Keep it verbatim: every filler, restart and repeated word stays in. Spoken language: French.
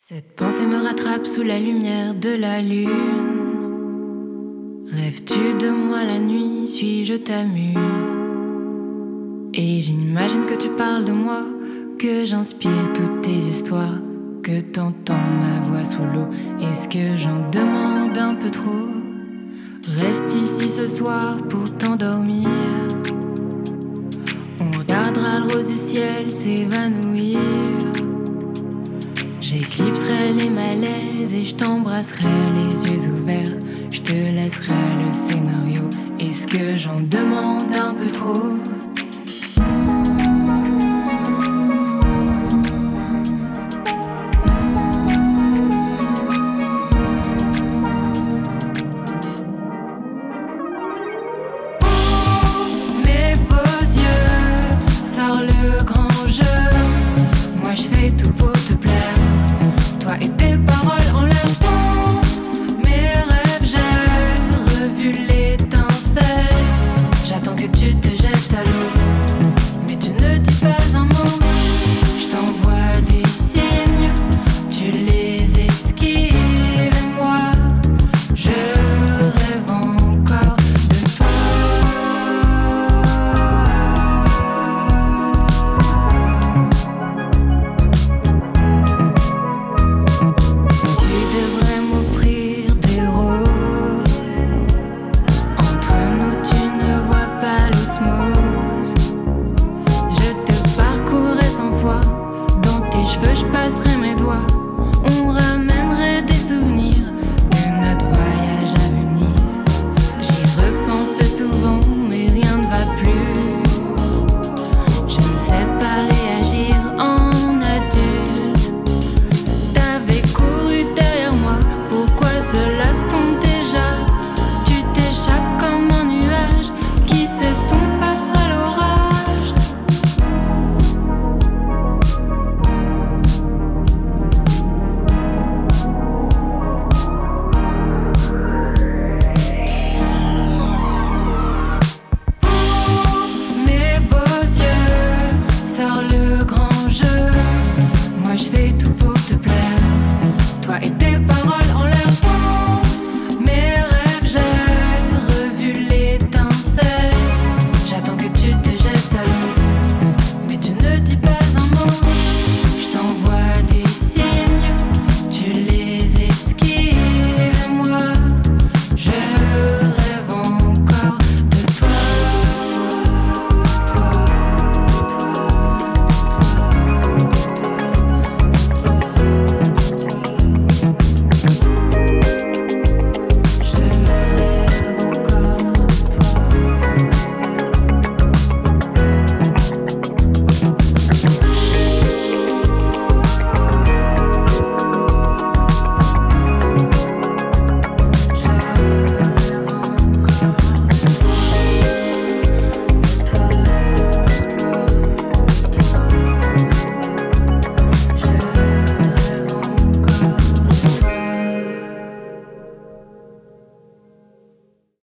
Cette pensée me rattrape sous la lumière de la lune. Rêves-tu de moi la nuit, suis-je ta muse? Et j'imagine que tu parles de moi, que j'inspire toutes tes histoires, que t'entends ma voix sous l'eau. Est-ce que j'en demande un peu trop? Reste ici ce soir pour t'endormir. On regardera le rose du ciel s'évanouir. J'éclipserai les malaises et je t'embrasserai les yeux ouverts. Je te laisserai le scénario. Est-ce que j'en demande un peu trop?